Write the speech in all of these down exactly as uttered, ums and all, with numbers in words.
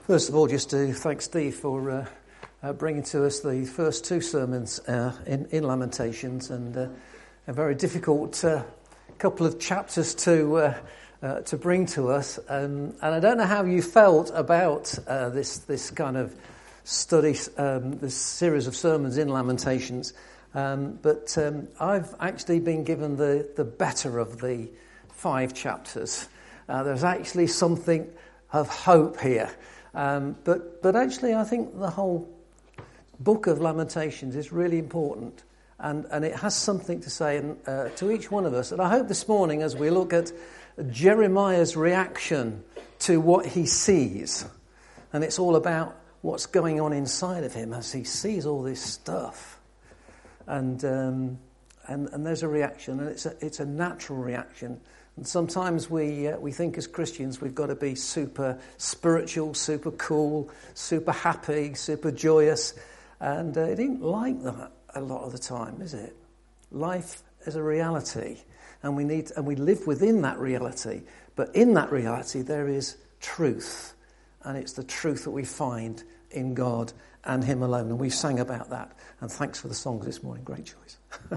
First of all, just to thank Steve for uh, uh, bringing to us the first two sermons uh, in, in Lamentations, and uh, a very difficult uh, couple of chapters to uh, uh, to bring to us. Um, and I don't know how you felt about uh, this this kind of study, um, this series of sermons in Lamentations, um, but um, I've actually been given the, the better of the five chapters. Uh, there's actually something of hope here. Um, but but actually, I think the whole book of Lamentations is really important, and, and it has something to say in, uh, to each one of us. And I hope this morning, as we look at Jeremiah's reaction to what he sees, and it's all about what's going on inside of him as he sees all this stuff, and um, and and there's a reaction, and it's a it's a natural reaction. And sometimes we uh, we think as Christians we've got to be super spiritual, super cool, super happy, super joyous. And uh, it ain't like that a lot of the time, is it? Life is a reality, and we need and we live within that reality. But in that reality there is truth, and it's the truth that we find in God and Him alone. And we've sang about that. And thanks for the songs this morning. Great choice.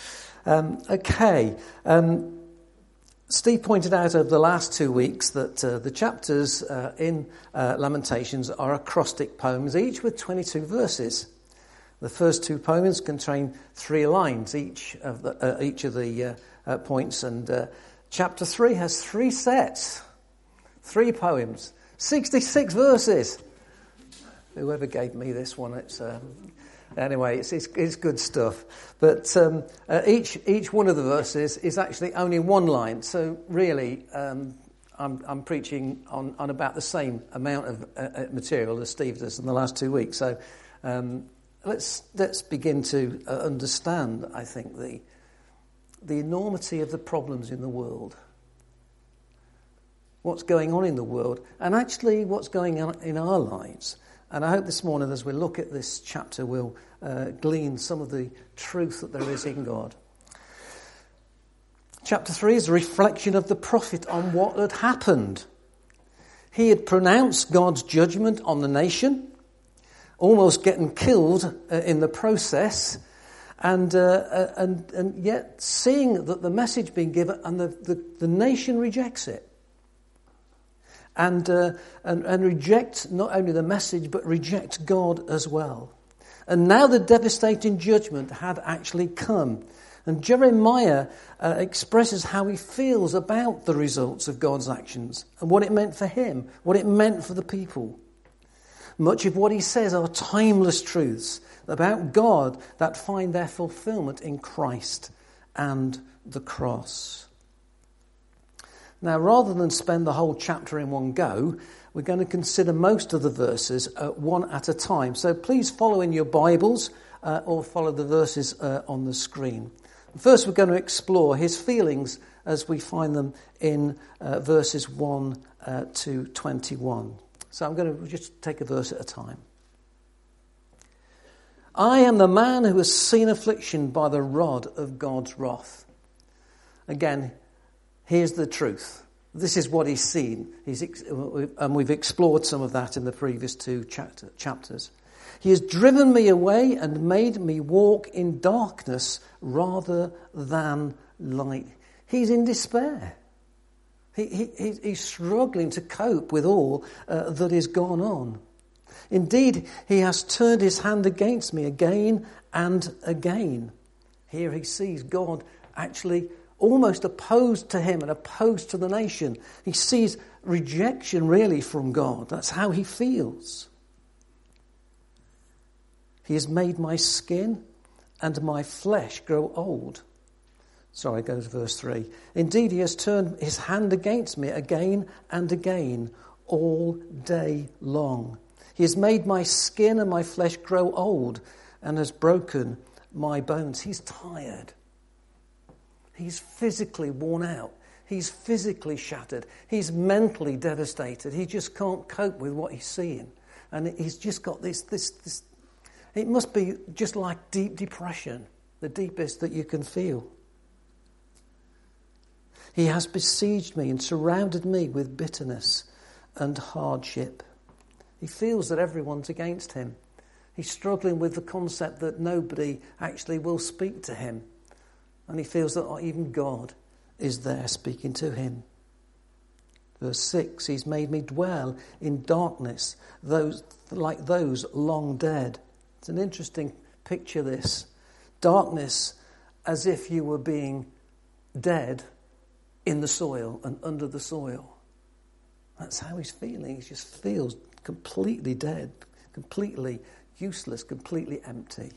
um, okay. Um, Steve pointed out over the last two weeks that uh, the chapters uh, in uh, Lamentations are acrostic poems, each with twenty-two verses. The first two poems contain three lines, each of the, uh, each of the uh, uh, points, and uh, chapter three has three sets, three poems, sixty-six verses. Whoever gave me this one, it's... Uh, Anyway, it's, it's, it's good stuff. But um, uh, each each one of the verses is actually only one line. So really, um, I'm, I'm preaching on, on about the same amount of uh, material as Steve does in the last two weeks. So um, let's let's begin to uh, understand, I think, the the enormity of the problems in the world. What's going on in the world, and actually what's going on in our lives. And I hope this morning, as we look at this chapter, we'll uh, glean some of the truth that there is in God. Chapter three is a reflection of the prophet on what had happened. He had pronounced God's judgment on the nation, almost getting killed uh, in the process, and, uh, and and yet seeing that the message being given and the, the, the nation rejects it. And, uh, and and reject not only the message, but reject God as well. And now the devastating judgment had actually come. And Jeremiah uh, expresses how he feels about the results of God's actions and what it meant for him, what it meant for the people. Much of what he says are timeless truths about God that find their fulfillment in Christ and the cross. Now, rather than spend the whole chapter in one go, we're going to consider most of the verses uh, one at a time. So please follow in your Bibles uh, or follow the verses uh, on the screen. First, we're going to explore his feelings as we find them in uh, verses one uh, to twenty-one. So I'm going to just take a verse at a time. I am the man who has seen affliction by the rod of God's wrath. Again, here's the truth. This is what he's seen. He's ex- and we've explored some of that in the previous two chapter, chapters. He has driven me away and made me walk in darkness rather than light. He's in despair. He, he, he's struggling to cope with all uh, that is gone on. Indeed, he has turned his hand against me again and again. Here he sees God actually almost opposed to him and opposed to the nation. He sees rejection really from God. That's how he feels. He has made my skin and my flesh grow old. Sorry, go to verse three. Indeed, he has turned his hand against me again and again, all day long. He has made my skin and my flesh grow old and has broken my bones. He's tired. He's physically worn out. He's physically shattered. He's mentally devastated. He just can't cope with what he's seeing. And he's just got this, this, this, it must be just like deep depression, the deepest that you can feel. He has besieged me and surrounded me with bitterness and hardship. He feels that everyone's against him. He's struggling with the concept that nobody actually will speak to him. And he feels that even God is there speaking to him. Verse six, he's made me dwell in darkness, those like those long dead. It's an interesting picture, this. Darkness as if you were being dead in the soil and under the soil. That's how he's feeling. He just feels completely dead, completely useless, completely empty.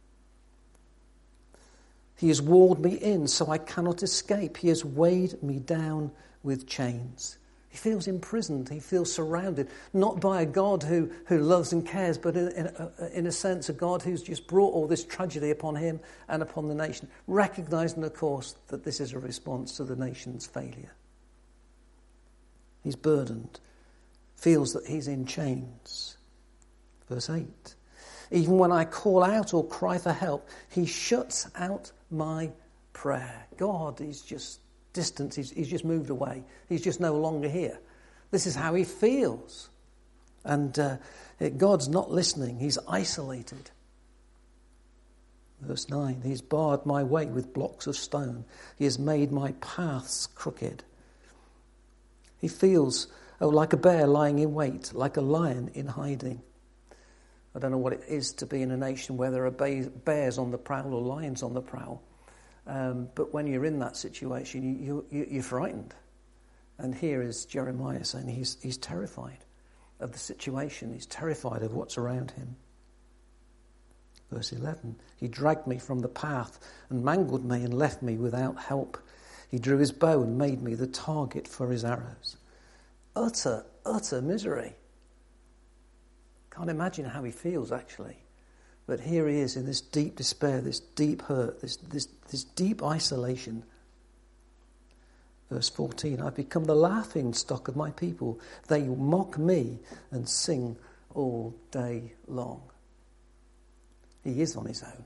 He has walled me in so I cannot escape. He has weighed me down with chains. He feels imprisoned. He feels surrounded, not by a God who, who loves and cares, but in, in, a, in a sense a God who's just brought all this tragedy upon him and upon the nation, recognising, of course, that this is a response to the nation's failure. He's burdened, feels that he's in chains. Verse eight, even when I call out or cry for help, he shuts out my prayer. God is just distant. He's, he's just moved away. He's just no longer here. This is how he feels. And uh, God's not listening. He's isolated. Verse nine, he's barred my way with blocks of stone. He has made my paths crooked. He feels, oh, like a bear lying in wait, like a lion in hiding. I don't know what it is to be in a nation where there are bears on the prowl or lions on the prowl. Um, but when you're in that situation, you, you, you're frightened. And here is Jeremiah saying he's, he's terrified of the situation. He's terrified of what's around him. Verse eleven, he dragged me from the path and mangled me and left me without help. He drew his bow and made me the target for his arrows. Utter, utter misery. Can't imagine how he feels, actually. But here he is in this deep despair, this deep hurt, this, this, this deep isolation. Verse fourteen, I've become the laughing stock of my people. They mock me and sing all day long. He is on his own.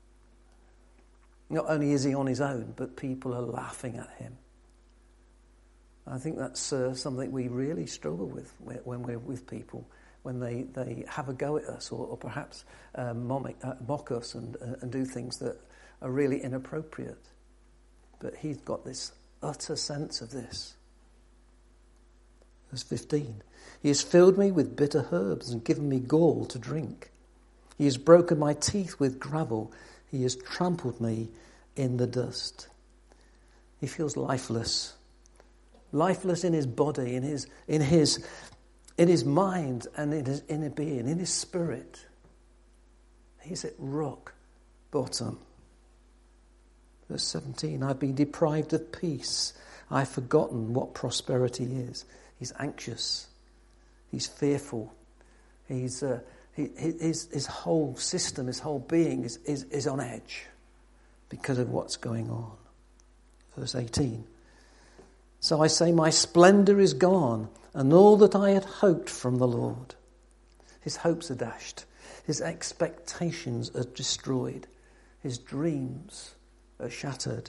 Not only is he on his own, but people are laughing at him. I think that's uh, something we really struggle with when we're with people. When they, they have a go at us or, or perhaps um, mock, uh, mock us and, uh, and do things that are really inappropriate. But he's got this utter sense of this. Verse fifteen. He has filled me with bitter herbs and given me gall to drink. He has broken my teeth with gravel. He has trampled me in the dust. He feels lifeless. Lifeless in his body, in his in his in his mind and in his inner being, in his spirit. He's at rock bottom. Verse seventeen, I've been deprived of peace. I've forgotten what prosperity is. He's anxious. He's fearful. He's uh, he, his, his whole system, his whole being is, is, is on edge because of what's going on. Verse eighteen, so I say my splendour is gone and all that I had hoped from the Lord. His hopes are dashed. His expectations are destroyed. His dreams are shattered.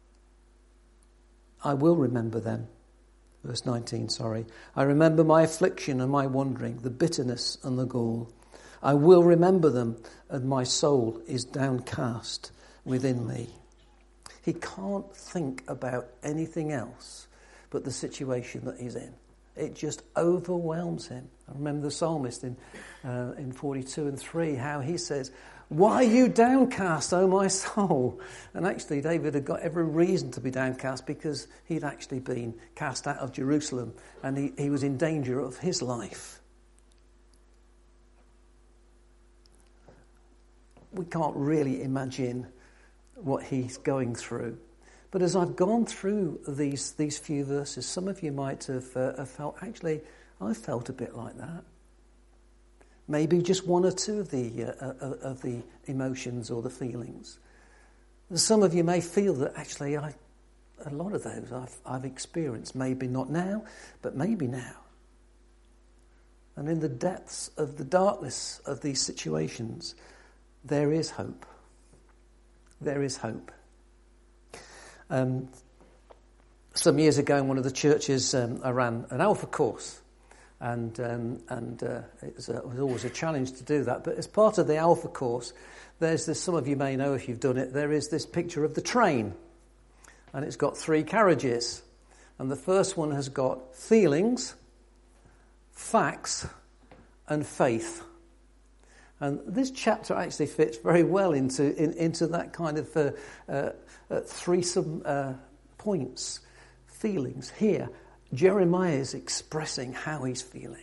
I will remember them. Verse nineteen, sorry. I remember my affliction and my wandering, the bitterness and the gall. I will remember them, and my soul is downcast within me. He can't think about anything else but the situation that he's in. It just overwhelms him. I remember the psalmist in uh, in forty-two and three, how he says, why are you downcast, O my soul? And actually David had got every reason to be downcast because he'd actually been cast out of Jerusalem and he, he was in danger of his life. We can't really imagine what he's going through. But as I've gone through these these few verses, some of you might have, uh, have felt, actually, I felt a bit like that. Maybe just one or two of the uh, of the emotions or the feelings. And some of you may feel that actually I, a lot of those I've, I've experienced, maybe not now, but maybe now. And in the depths of the darkness of these situations, there is hope. There is hope. Um, some years ago in one of the churches, um, I ran an Alpha course. And um, and uh, it, was a, it was always a challenge to do that. But as part of the Alpha course, there's this, some of you may know if you've done it, there is this picture of the train. And it's got three carriages. And the first one has got feelings, facts, and faith. And this chapter actually fits very well into in, into that kind of uh, uh, uh, threesome uh, points. Feelings. Here, Jeremiah is expressing how he's feeling.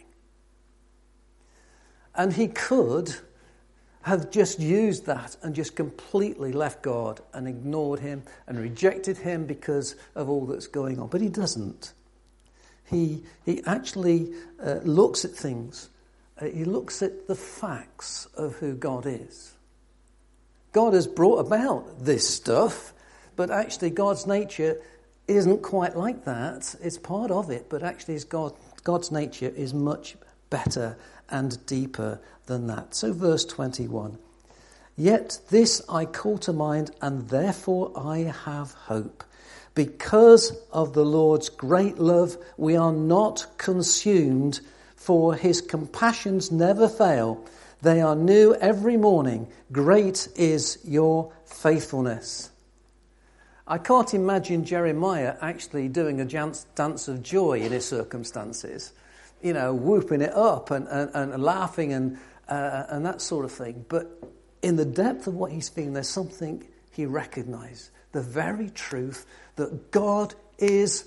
And he could have just used that and just completely left God and ignored him and rejected him because of all that's going on. But he doesn't. He, he actually uh, looks at things. Uh, he looks at the facts of who God is. God has brought about this stuff, but actually God's nature isn't quite like that. It's part of it, but actually it's God, God's nature is much better and deeper than that. So verse twenty-one. Yet this I call to mind, and therefore I have hope. Because of the Lord's great love, we are not consumed, for his compassions never fail. They are new every morning. Great is your faithfulness. I can't imagine Jeremiah actually doing a dance of joy in his circumstances, you know, whooping it up and, and, and laughing and, uh, and that sort of thing. But in the depth of what he's feeling, there's something he recognised. The very truth that God is,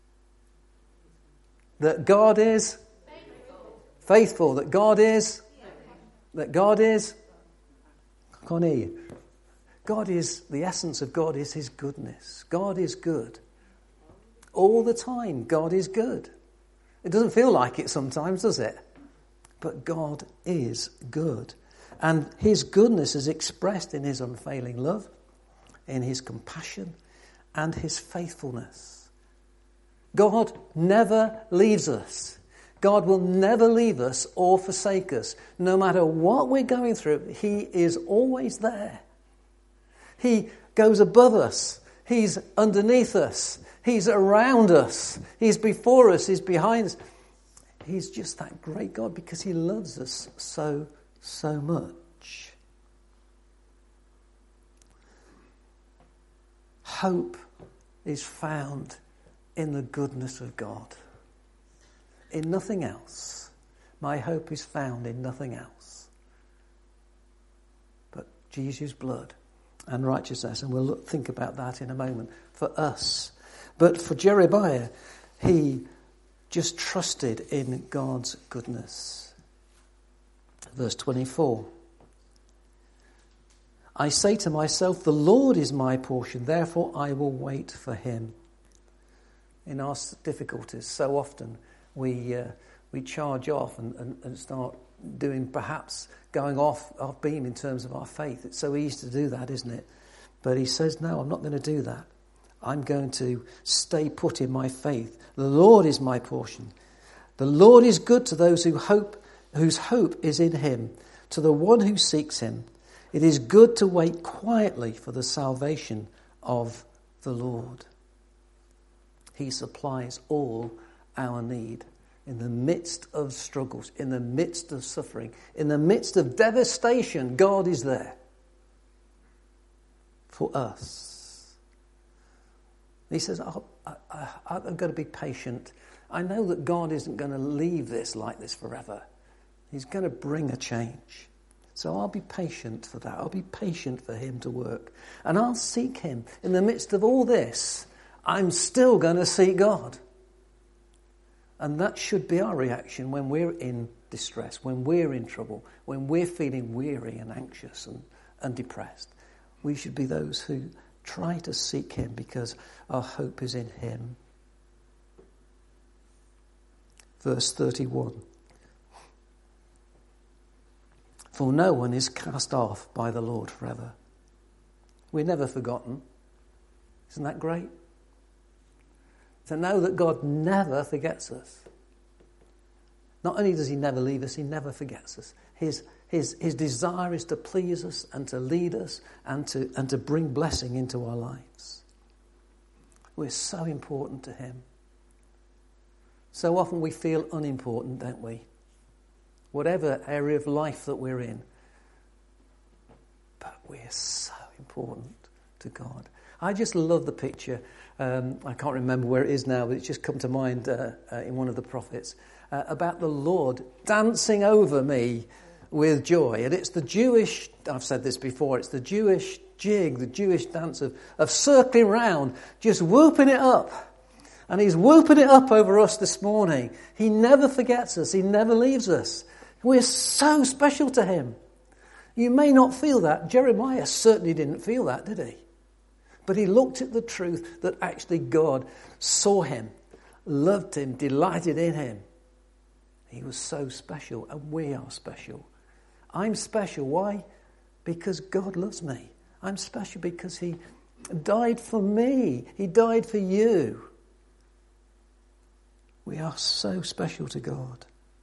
that God is faithful, faithful that God is, that God is, I can't hear you. God is, the essence of God is his goodness. God is good. All the time, God is good. It doesn't feel like it sometimes, does it? But God is good. And his goodness is expressed in his unfailing love, in his compassion, and his faithfulness. God never leaves us. God will never leave us or forsake us. No matter what we're going through, he is always there. He goes above us. He's underneath us. He's around us. He's before us. He's behind us. He's just that great God because he loves us so, so much. Hope is found in the goodness of God. In nothing else. My hope is found in nothing else but Jesus' blood and righteousness. And we'll look, think about that in a moment for us. But for Jeremiah, he just trusted in God's goodness. Verse twenty-four. I say to myself, the Lord is my portion, therefore I will wait for him. In our difficulties, so often we uh, we charge off and, and, and start doing perhaps going off, off beam in terms of our faith. It's so easy to do that, isn't it? But he says, no, I'm not going to do that. I'm going to stay put in my faith. The Lord is my portion. The Lord is good to those who hope, whose hope is in him, to the one who seeks him. It is good to wait quietly for the salvation of the Lord. He supplies all our need. In the midst of struggles, in the midst of suffering, in the midst of devastation, God is there for us. He says, oh, I, I, I've got to be patient. I know that God isn't going to leave this like this forever. He's going to bring a change. So I'll be patient for that. I'll be patient for him to work. And I'll seek him. In the midst of all this, I'm still going to seek God. And that should be our reaction when we're in distress, when we're in trouble, when we're feeling weary and anxious and, and depressed. We should be those who try to seek him because our hope is in him. Verse thirty-one. For no one is cast off by the Lord forever. We're never forgotten. Isn't that great? To know that God never forgets us. Not only does he never leave us, he never forgets us. His, his, his desire is to please us and to lead us and to, and to bring blessing into our lives. We're so important to him. So often we feel unimportant, don't we? Whatever area of life that we're in. But we're so important to God. I just love the picture. Um, I can't remember where it is now, but it's just come to mind uh, uh, in one of the prophets uh, about the Lord dancing over me with joy. And it's the Jewish, I've said this before, it's the Jewish jig, the Jewish dance of, of circling round, just whooping it up. And he's whooping it up over us this morning. He never forgets us. He never leaves us. We're so special to him. You may not feel that. Jeremiah certainly didn't feel that, did he? But he looked at the truth that actually God saw him, loved him, delighted in him. He was so special, and we are special. I'm special. Why? Because God loves me. I'm special because he died for me. He died for you. We are so special to God.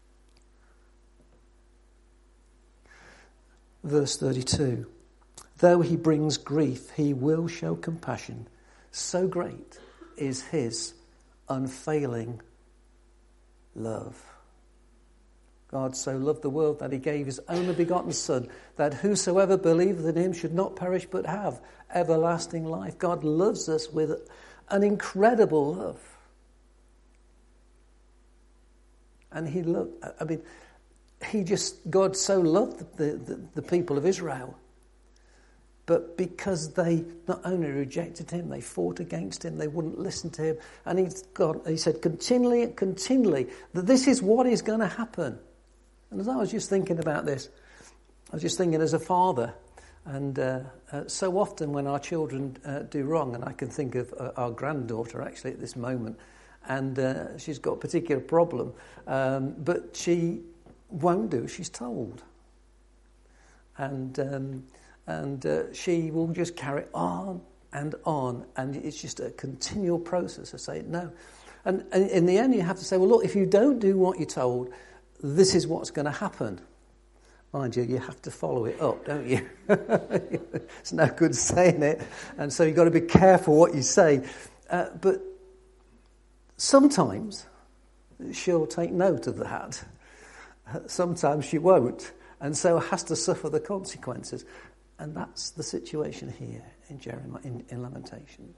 Verse thirty-two. Though he brings grief, he will show compassion. So great is his unfailing love. God so loved the world that he gave his only begotten Son, that whosoever believeth in him should not perish but have everlasting life. God loves us with an incredible love. And he loved, I mean, he just, God so loved the, the, the people of Israel. But because they not only rejected him, they fought against him, they wouldn't listen to him. And he, God, he said continually, continually, that this is what is going to happen. And as I was just thinking about this, I was just thinking as a father, and uh, uh, so often when our children uh, do wrong, and I can think of uh, our granddaughter actually at this moment, and uh, she's got a particular problem, um, but she won't do as she's told. And um, and uh, she will just carry on and on, and it's just a continual process of saying no. And, and in the end you have to say, well look, if you don't do what you're told, this is what's going to happen. Mind you, you have to follow it up, don't you? It's no good saying it, and so you've got to be careful what you say. Uh, but sometimes she'll take note of that. Sometimes she won't, and so has to suffer the consequences. And that's the situation here in Jeremiah, in, in Lamentations.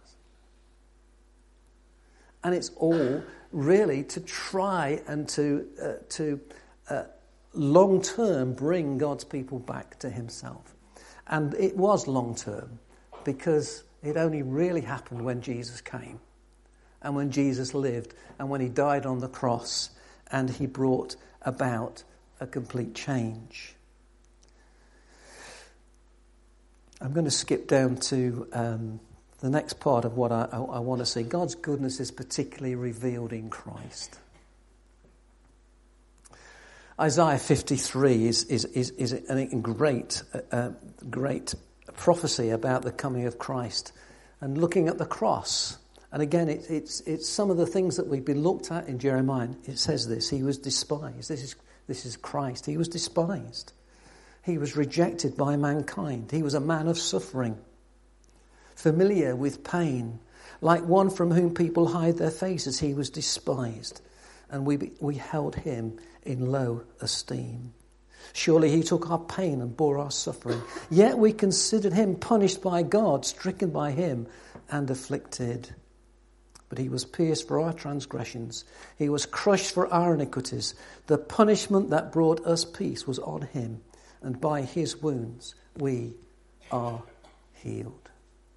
And it's all really to try and to uh, to uh, long term bring God's people back to himself. And it was long term because it only really happened when Jesus came and when Jesus lived and when he died on the cross and he brought about a complete change. I'm going to skip down to um, the next part of what I, I, I want to see. God's goodness is particularly revealed in Christ. Isaiah fifty-three is is is, is a great uh, great prophecy about the coming of Christ and looking at the cross. And again, it, it's it's some of the things that we've been looked at in Jeremiah. It says this: He was despised. This is this is Christ. He was despised. He was rejected by mankind. He was a man of suffering, familiar with pain, like one from whom people hide their faces. He was despised, and we we held him in low esteem. Surely he took our pain and bore our suffering. Yet we considered him punished by God, stricken by him, and afflicted. But he was pierced for our transgressions. He was crushed for our iniquities. The punishment that brought us peace was on him, and by his wounds we are healed.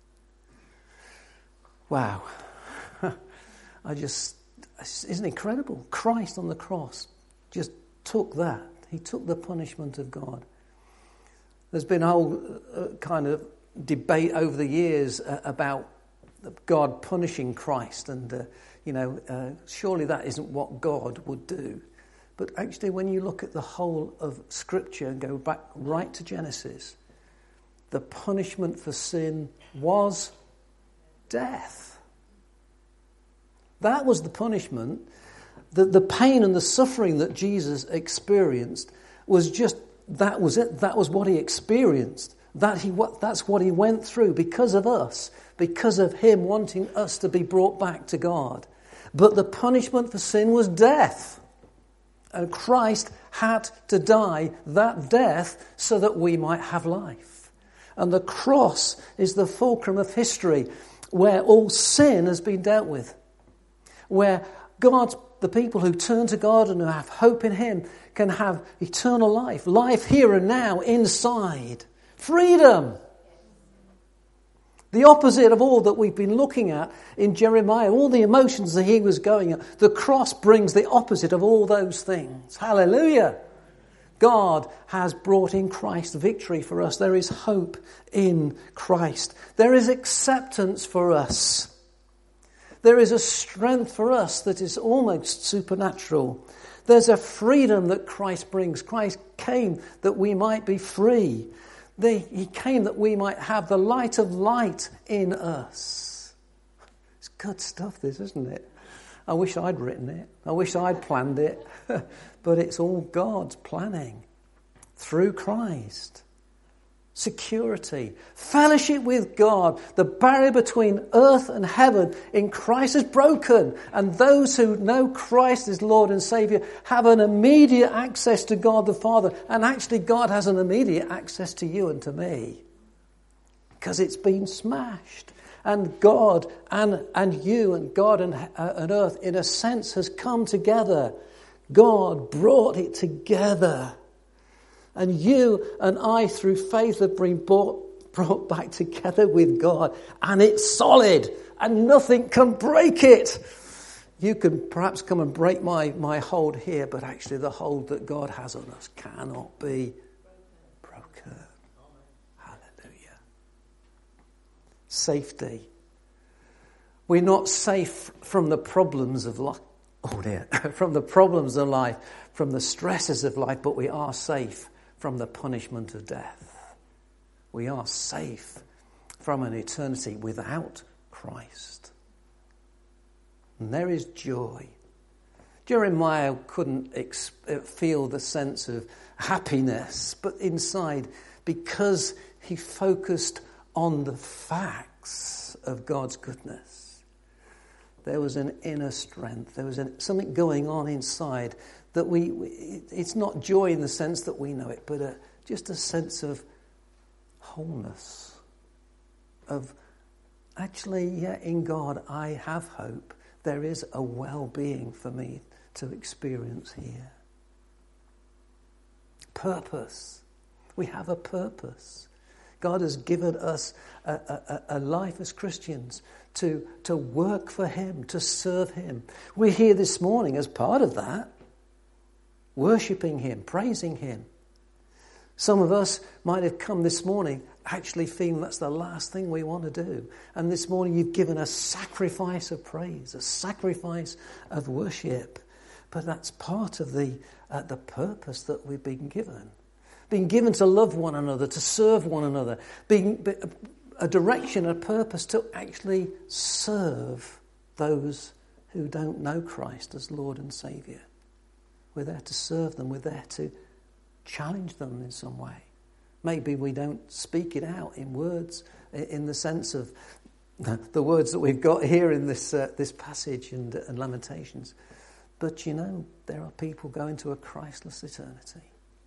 Wow. I just, isn't it incredible? Christ on the cross just took that. He took the punishment of God. There's been a whole uh, kind of debate over the years uh, about God punishing Christ. And, uh, you know, uh, surely that isn't what God would do. But actually, when you look at the whole of Scripture and go back right to Genesis, the punishment for sin was death. That was the punishment. The, the pain and the suffering that Jesus experienced was just, that was it. That was what he experienced. That he, what, that's what he went through because of us, because of him wanting us to be brought back to God. But the punishment for sin was death. And Christ had to die that death so that we might have life. And the cross is the fulcrum of history where all sin has been dealt with. Where God's, the people who turn to God and who have hope in Him can have eternal life. Life here and now inside. Freedom. The opposite of all that we've been looking at in Jeremiah, all the emotions that he was going at. The cross brings the opposite of all those things. Hallelujah. God has brought in Christ victory for us. There is hope in Christ. There is acceptance for us. There is a strength for us that is almost supernatural. There's a freedom that Christ brings. Christ came that we might be free. The, he came that we might have the light of light in us. It's good stuff, this, isn't it? I wish I'd written it. I wish I'd planned it. But it's all God's planning through Christ. Security, fellowship with God. The barrier between earth and heaven in Christ is broken. And those who know Christ as Lord and Saviour have an immediate access to God the Father. And actually God has an immediate access to you and to me. Because it's been smashed. And God and, and you and God and, uh, and earth in a sense has come together. God brought it together. And you and I, through faith, have been brought, brought back together with God. And it's solid. And nothing can break it. You can perhaps come and break my, my hold here, but actually the hold that God has on us cannot be broken. Hallelujah. Safety. We're not safe from the problems of life. Oh dear. From the problems of life, from the stresses of life, but we are safe from the punishment of death. We are safe from an eternity without Christ. And there is joy. Jeremiah couldn't ex- feel the sense of happiness, but inside, because he focused on the facts of God's goodness, there was an inner strength. There was an, something going on inside that we, we, it's not joy in the sense that we know it, but a, just a sense of wholeness. Of, actually, yeah, in God I have hope. There is a well-being for me to experience here. Purpose. We have a purpose. God has given us a, a, a life as Christians to, to work for Him, to serve Him. We're here this morning as part of that, worshipping Him, praising Him. Some of us might have come this morning actually feeling that's the last thing we want to do. And this morning you've given a sacrifice of praise, a sacrifice of worship. But that's part of the uh, the purpose that we've been given. Being given to love one another, to serve one another. Being a direction, a purpose to actually serve those who don't know Christ as Lord and Saviour. We're there to serve them. We're there to challenge them in some way. Maybe we don't speak it out in words, in the sense of the words that we've got here in this uh, this passage and, and Lamentations. But you know, there are people going to a Christless eternity.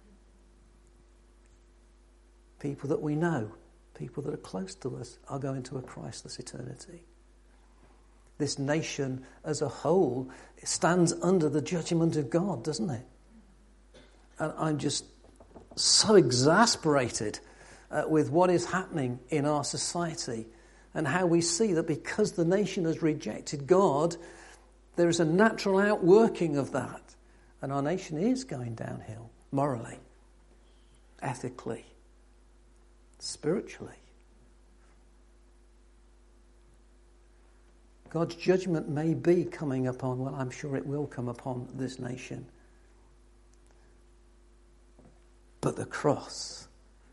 People that we know, people that are close to us, are going to a Christless eternity. This nation as a whole stands under the judgment of God, doesn't it? And I'm just so exasperated uh, with what is happening in our society and how we see that because the nation has rejected God, there is a natural outworking of that. And our nation is going downhill, morally, ethically, spiritually. God's judgment may be coming upon, well, I'm sure it will come upon this nation. But the cross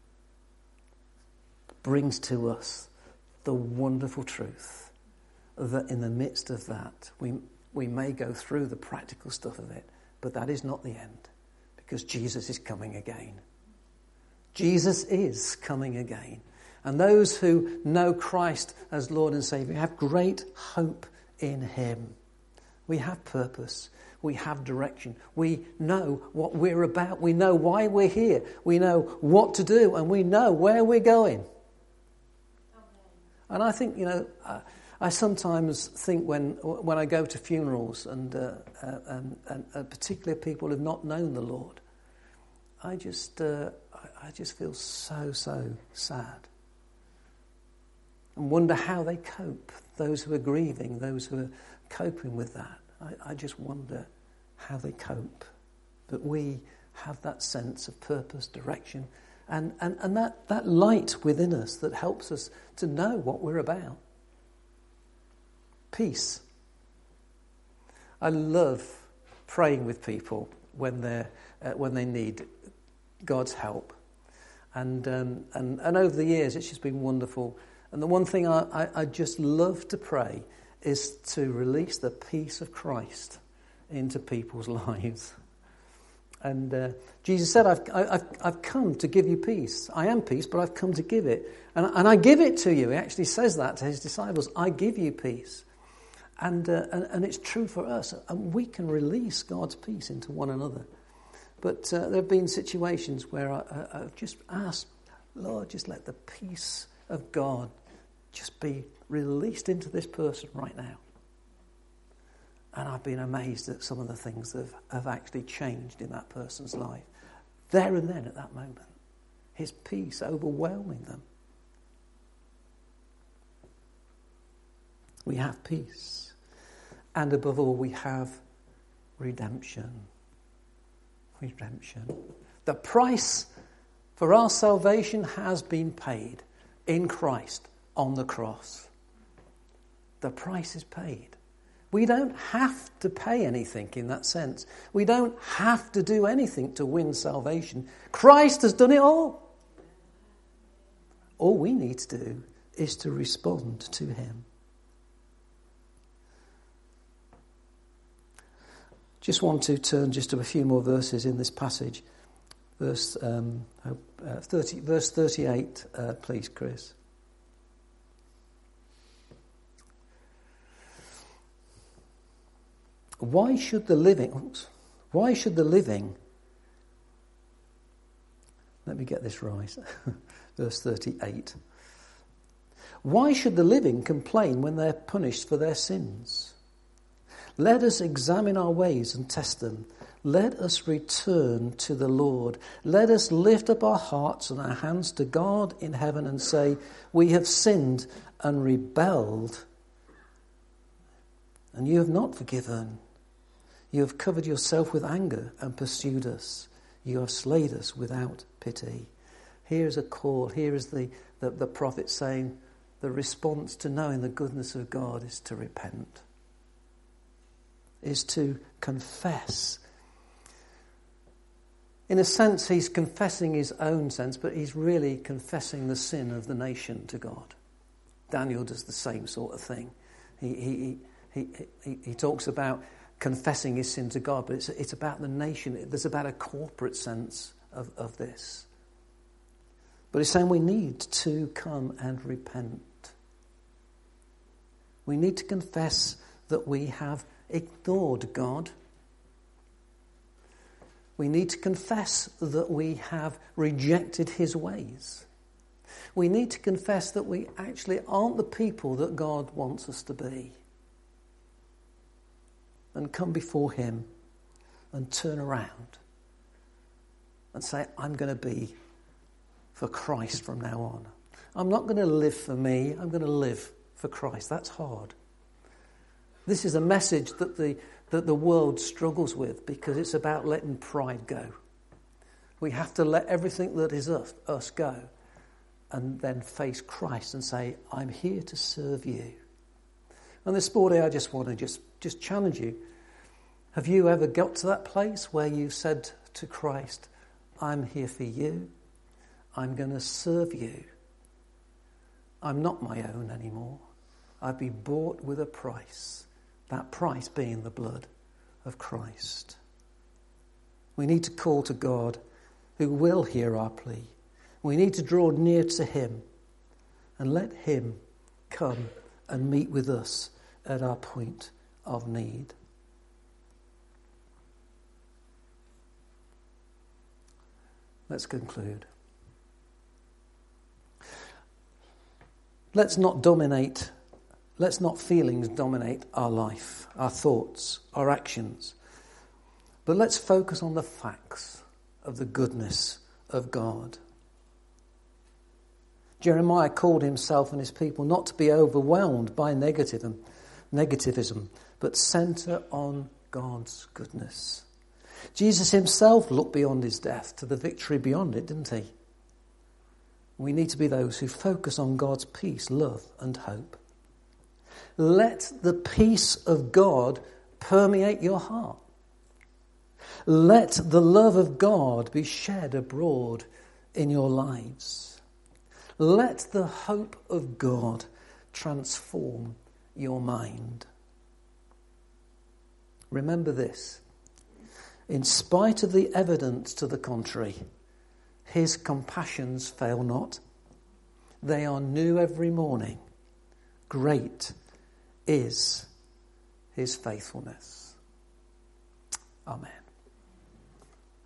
brings to us the wonderful truth that in the midst of that, we, we may go through the practical stuff of it, but that is not the end, because Jesus is coming again. Jesus is coming again. And those who know Christ as Lord and Saviour have great hope in Him. We have purpose. We have direction. We know what we're about. We know why we're here. We know what to do, and we know where we're going. Okay. And I think, you know, I, I sometimes think when when I go to funerals, and, uh, uh, and, and, and particularly people who've not known the Lord, I just uh, I, I just feel so so sad, and wonder how they cope. Those who are grieving, those who are coping with that. I, I just wonder how they cope. But we have that sense of purpose, direction, and, and, and that, that light within us that helps us to know what we're about. Peace. I love praying with people when they're uh, when they need God's help, and um, and and over the years it's just been wonderful. And the one thing I, I, I just love to pray is to release the peace of Christ into people's lives. And uh, Jesus said, I've, I've, I've come to give you peace. I am peace, but I've come to give it. And, and I give it to you. He actually says that to his disciples. I give you peace. And, uh, and, and it's true for us. And we can release God's peace into one another. But uh, there have been situations where I, I, I've just asked, Lord, just let the peace of God just be released into this person right now. And I've been amazed at some of the things that have, have actually changed in that person's life. There and then at that moment. His peace overwhelming them. We have peace. And above all, we have redemption. Redemption. The price for our salvation has been paid in Christ on the cross. The price is paid. We don't have to pay anything in that sense. We don't have to do anything to win salvation. Christ has done it all. All we need to do is to respond to him. Just want to turn just to a few more verses in this passage. Verse um, uh, thirty, verse thirty-eight, uh, please, Chris. Why should the living, oops, why should the living, let me get this right, verse thirty-eight. Why should the living complain when they're punished for their sins? Let us examine our ways and test them. Let us return to the Lord. Let us lift up our hearts and our hands to God in heaven and say, we have sinned and rebelled, and you have not forgiven. You have covered yourself with anger and pursued us. You have slayed us without pity. Here is a call. Here is the, the, the prophet saying the response to knowing the goodness of God is to repent, is to confess. In a sense, he's confessing his own sense, but he's really confessing the sin of the nation to God. Daniel does the same sort of thing. He he he he, he talks about confessing his sin to God, but it's it's about the nation. There's about a corporate sense of, of this. But he's saying we need to come and repent. We need to confess that we have ignored God. We need to confess that we have rejected his ways. We need to confess that we actually aren't the people that God wants us to be. And come before him and turn around and say, I'm going to be for Christ from now on. I'm not going to live for me, I'm going to live for Christ. That's hard. This is a message that the that the world struggles with because it's about letting pride go. We have to let everything that is us, us go and then face Christ and say, I'm here to serve you. And this morning I just want to just, just challenge you. Have you ever got to that place where you said to Christ, I'm here for you. I'm going to serve you. I'm not my own anymore. I've been bought with a price. That price being the blood of Christ. We need to call to God who will hear our plea. We need to draw near to him and let him come and meet with us at our point of need. Let's conclude. Let's not dominate, let's not feelings dominate our life, our thoughts, our actions. But let's focus on the facts of the goodness of God. Jeremiah called himself and his people not to be overwhelmed by negativism, negativism, but centre on God's goodness. Jesus himself looked beyond his death to the victory beyond it, didn't he? We need to be those who focus on God's peace, love and hope. Let the peace of God permeate your heart. Let the love of God be shed abroad in your lives. Let the hope of God transform your mind. Remember this. In spite of the evidence to the contrary, his compassions fail not. They are new every morning. Great is his faithfulness. Amen.